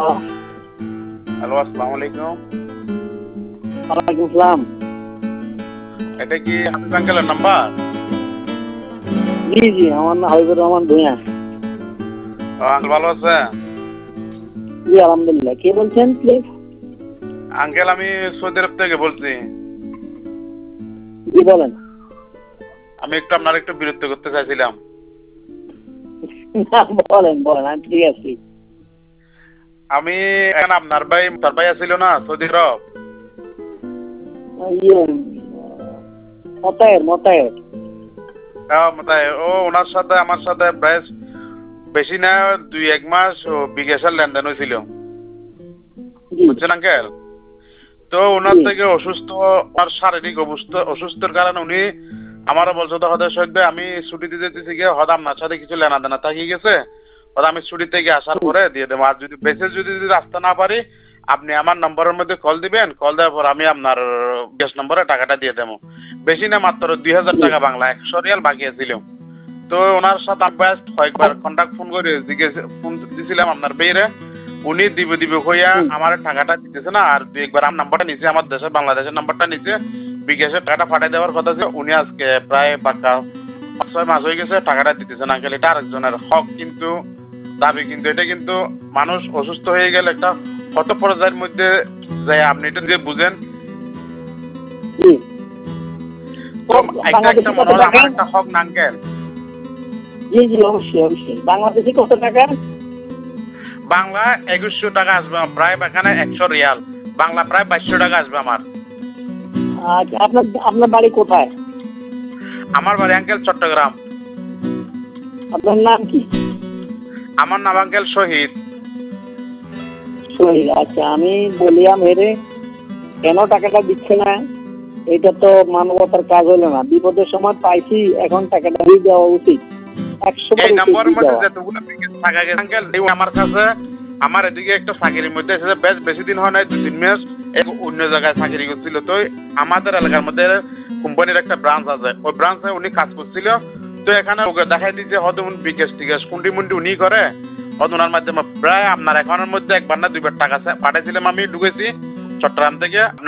Hello, আসসালামু আলাইকুম। ওয়ালাইকুম আসসালাম। এটা কি হাফিজ আঙ্কেলের নাম্বার? জি জি, আমার নাম হাবিবুর রহমান ভূঁইয়া। আঙ্কেল ভালো আছে? জি আলহামদুলিল্লাহ। কে বলছেন প্লিজ? আঙ্কেল আমি সৌদি আরব থেকে বলছি। জি বলেন। আমি আপনার একটু বিরক্ত করতে চাইছিলাম। বলেন বলেন, আমি ঠিক আছি। আমি এখন তার ভাই ছিল না সৌদি আরব। ইয়ে মতায়ের। তাই ওনার সাথে আমার সাথে বেশ বেশি না 2-1 মাস বিকাশের লেনদেন হয়েছিল, জি বুঝছেন আঙ্কেল? তো ওনার জি থেকে আর শারীরিক অসুস্থতার কারণে উনি আমারও বলছে তো হয়তো শহীদ ভাই আমি ছুটি দিতে দিতেছি গিয়ে হয়তো আপনার সাথে কিছু লেনা দেনা থাকি গেছে, হয়তো আমি ছুটি থেকে আসার পরে দিয়ে দেবো। আর যদি বেঁচে যদি আসতে না পারি আপনি আমার নম্বরের মধ্যে কল দিবেন, কল দেওয়ার পর আমি আপনার গ্যাস নম্বরে টাকাটা দিয়ে দেবো। বেশি না, মাত্র 2000 জি। টাকা বাংলা 100 রিয়াল বাকি ছিল। তো ওনার সাথে আমি কয়েকবার কন্টাক্ট ফোন করে ফোন দিছিলাম আপনার বেয়েরে। উনি দিবে দিবে হইয়া আমার টাকাটা দিতেছে না। আর 2-1 বার আমার নাম্বারটা নিচে, আমার দেশের বাংলাদেশের নাম্বারটা নিচে বিকাশের টাকাটা পাঠিয়ে দেওয়ার কথা ছিল। উনি আজকে প্রায় পাক্কা 5-6 মাস হয়ে গেছে টাকাটা দিতেছে না আঙ্কেল। এটা আরেকজনের হক কিন্তু, দাবি কিন্তু। এটা কিন্তু মানুষ অসুস্থ হয়ে গেলে একটা কত পর্যায়ের মধ্যে যায় আপনি এটা যে বুঝেন। জি। তো একটা একটা বাংলাদেশে কত মনে হয় টাকা? আমার একটা হক না আঙ্কেল। জি জি, অবশ্যই অবশ্যই। বাংলাদেশে কত টাকা? বাংলা 2100 টাকা আসবে প্রায়, এখানে 100 রিয়াল বাংলা প্রায় 2200 টাকা আসবে আমার। আচ্ছা, আপনার আপনার বাড়ি কোথায়? আমার বাড়ি আঙ্কেল চট্টগ্রাম। আপনার নাম কি? আমার নাম আঙ্কেল শহীদ। শহীদ। আচ্ছা, আমি বলিয়াম হেরে কেন টাকাটা দিচ্ছে না? এটা তো মানবতার কাজ হলো না। বিপদের সময় পাইছি, এখন টাকাটা দিয়ে দেওয়া উচিত। 100 এই বার উচিত নাম্বারের দিয়ে মধ্যে দেওয়া। যতগুলো প্যাকেজ থাকা গেছে আঙ্কেল আমার কাছে, আমার এদিকে একটা চাকরির মধ্যে এসেছে, বেশ বেশি দিন হয় নাই, 2-3 মাস। অন্য জায়গায় চাকরি করছিল। তো আমাদের এলাকার মধ্যে কোম্পানির একটা ব্রাঞ্চ আছে, ওই ব্রাঞ্চে উনি কাজ করছিল। তো এখানে ওকে দেখাই দিচ্ছে হয়তো বিকাশ টিকাশ কুন্ডি মুন্ডি উনি করে, হয়তো ওনার মাধ্যমে প্রায় আপনার অ্যাকাউন্টের মধ্যে 1 বার না 2 বার টাকা পাঠাইছিলাম, আমি ঢুকেছি চট্টগ্রাম থেকে।